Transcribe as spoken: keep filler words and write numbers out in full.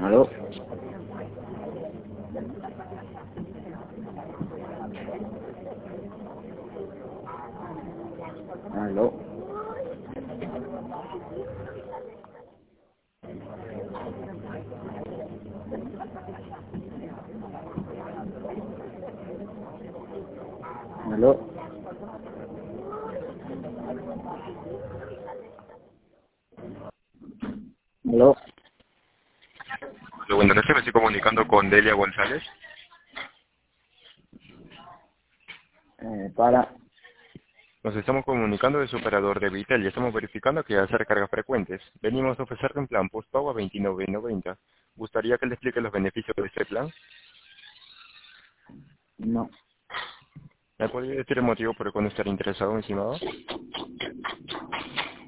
¿Aló? ¿Aló? ¿Aló? ¿Aló? Hola, buenas noches, me estoy comunicando con Delia González. Eh, para... Nos estamos comunicando de su operador de Vitel y estamos verificando que hace recargas frecuentes. Venimos a ofrecerle un plan postpago a veintinueve noventa. ¿Gustaría que le explique los beneficios de este plan? No. ¿Me podría decir el motivo por el cual no estaría interesado, mi estimado?